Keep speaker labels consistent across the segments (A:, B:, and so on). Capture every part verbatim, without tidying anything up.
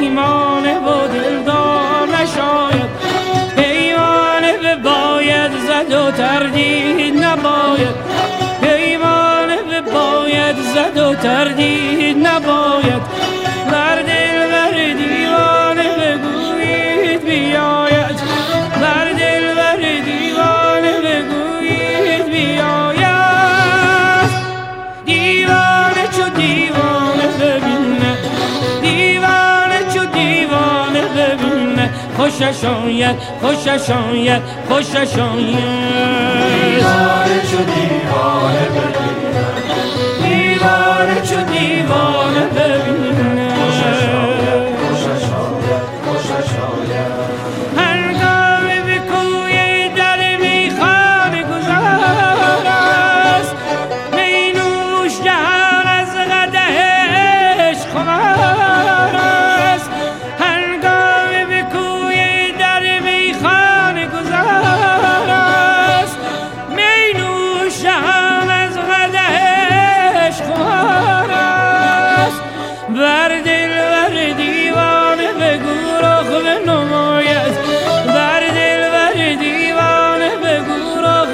A: پیمانه و دلدار نشاید، پیمانه به باید زد و تردید نباید، پیمانه به باید زد و تردید نباید. بر دل بر دیوانه بگویید بیاید، بر دل بر دیوانه بگویید بیاید. دیوانه چو دیوانه ببینه، دیوانه چو دیوانه ببینه، خوشش آید خوشش آید خوشش آید.
B: دیوانه چو دیوانه ببینه،
A: دیوانه چو دیوانه ببینه،
B: خوشش آید خوشش آید خوشش آید.
A: هنگام به کوی در میخانه گذار است، می نوش جهان از قدحش خمار است. هنگام به کوی در میخانه گذار است، می نوش جهان از قدحش خمار است. بر دل بر دیوانه بگو رخ بنماید، بر دل بر دیوانه بگو رخ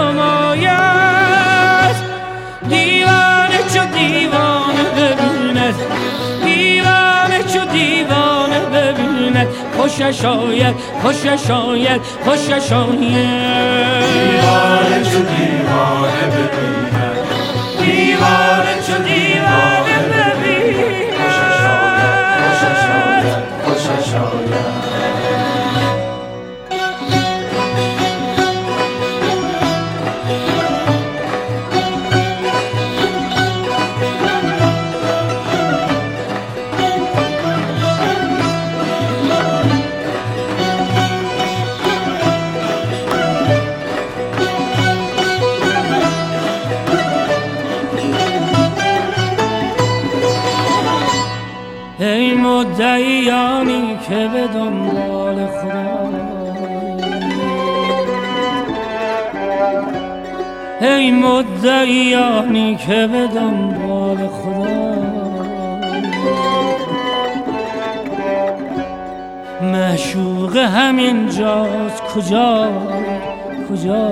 A: بنماید. دیوانه چو دیوانه ببیند، دیوانه چو دیوانه ببیند، خوشش آید خوشش آید خوشش آید.
B: دیوانه چو دیوانه ببینه، دیوانه چو دیوانه ببینه، خوشش آید خوشش آید خوشش آید.
A: ای مدعیانی که به دنبال خدا، ای مدعیانی که به دنبال خدا، معشوق همین جاست کجا کجا.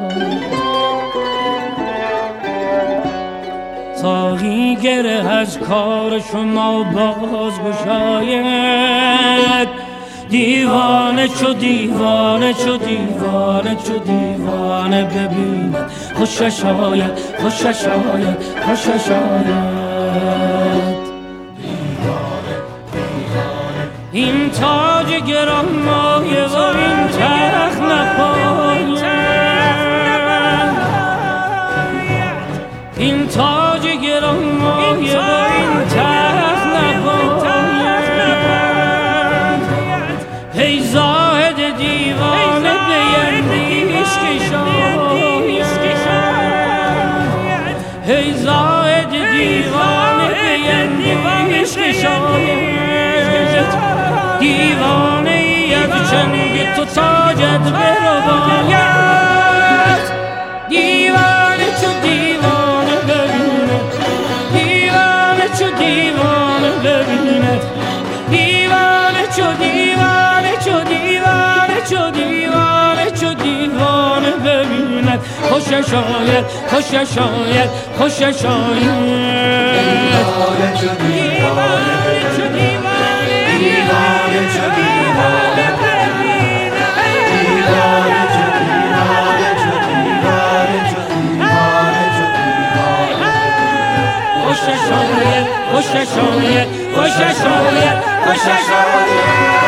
A: ساقی گره از کار شما باز گشاید، دیوانه چو دیوانه چو دیوانه چو دیوانه ببیند، خوشش آید خوشش آید خوشش آید. این تاج گرانمایه و این تخت نپاید، این تاج گرانمایه و این تخت نپاید. ای زاهد دیوانه بیندیش که شاید، ای زاهد دیوانه بیندیش که شاید. دیوانه ای از چنگ تو تاجت برباید، دیوانه چو دیوانه ببیند، دیوانه چو دیوانه ببیند، دیوانه چو دیوانه چو دیوانه چو دیوانه چو دیوانه ببیند، خوشش آید خوشش آید خوشش آید.
B: دیوانه چو دیوانه ببینه، دیوانه چو دیوانه ببینه، دیوانه چو دیوانه چو دیوانه چو دیوانه چو دیوانه.
A: خوشش آید خوشش آید خوشش آید خوشش آید.